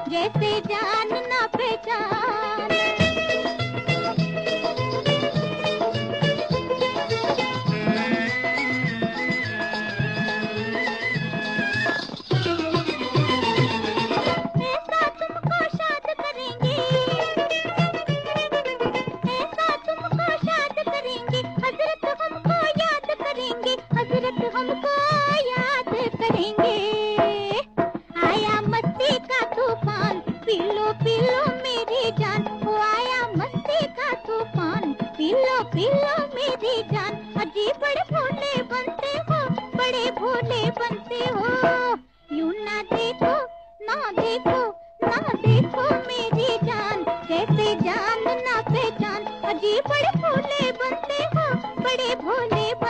जैसे जान ना पहचान। ऐसा तुमको शाद करेंगे, ऐसा तुमको शाद करेंगे, हजरत हमको याद करेंगे, हजरत हमको याद करेंगे। आया मस्ती का तूफान, पी लो मेरी जान। वो आया मस्ती का तूफान, पी लो मेरी जान। अजीब बड़े भोले बनते हो, बड़े भोले बनते हो। यूं ना देखो, ना देखो, ना देखो मेरी जान, जैसे जान ना पहचान। अजीब बड़े भोले बनते हो, बड़े भोले